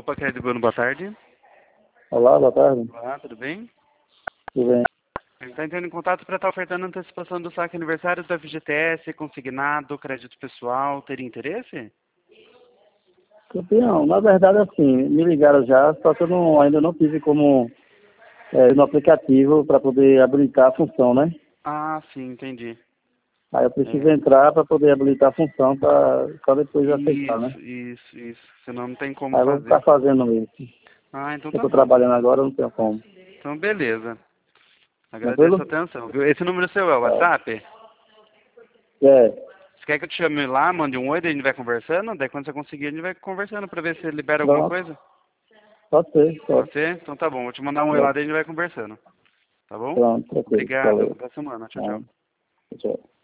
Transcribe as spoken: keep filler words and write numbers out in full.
Opa, Crédito Bueno, boa tarde. Olá, boa tarde. Olá, tudo bem? Tudo bem? A gente está entrando em contato para estar ofertando antecipação do saque aniversário do F G T S, consignado, crédito pessoal. Teria interesse? Campeão, na verdade, assim, me ligaram já, só que eu não, ainda não tive como é, no aplicativo para poder habilitar a função, né? Ah, sim, entendi. Aí eu preciso É. entrar para poder habilitar a função para só depois aceitar, né? Isso, isso, isso. Senão não tem como Aí eu vou ficar fazer. fazendo isso. Ah, então Eu tá estou bom. trabalhando agora, eu não tenho como. Então, beleza. Agradeço a Tranquilo? atenção, viu? Esse número seu é o Tá. WhatsApp? É, Você quer que eu te chame lá, mande um oi, daí a gente vai conversando? Daí quando você conseguir, a gente vai conversando para ver se libera alguma pronto. coisa? Pode ser, Pode pode. ser? Então tá bom. Vou te mandar um oi lá, Pronto, daí a gente vai conversando. Tá bom? pronto, tranquilo. Obrigado. Valeu. Boa semana. Tchau, tchau. Tá. Tchau.